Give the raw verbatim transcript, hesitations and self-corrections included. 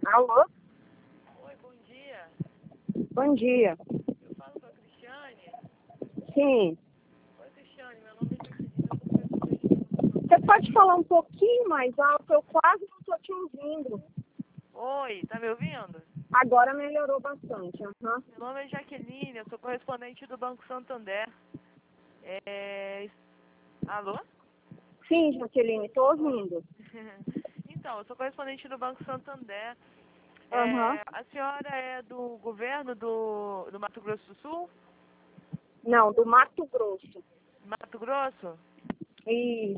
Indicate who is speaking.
Speaker 1: Alô?
Speaker 2: Oi, bom dia.
Speaker 1: Bom dia.
Speaker 2: Eu falo com a Cristiane.
Speaker 1: Sim.
Speaker 2: Oi, Cristiane, meu nome é Jaqueline, eu sou correspondente do Banco
Speaker 1: Você
Speaker 2: Santander.
Speaker 1: pode falar um pouquinho mais alto? Eu quase não estou te ouvindo.
Speaker 2: Oi, tá me ouvindo?
Speaker 1: Agora melhorou bastante. Aham.
Speaker 2: Meu nome é Jaqueline, eu sou correspondente do Banco Santander. É... Alô?
Speaker 1: Sim, Jaqueline, estou ouvindo.
Speaker 2: Então, eu sou correspondente do Banco Santander.
Speaker 1: Aham.
Speaker 2: É... A senhora é do governo do... do Mato Grosso do Sul?
Speaker 1: Não, do Mato Grosso.
Speaker 2: Mato Grosso?
Speaker 1: Isso.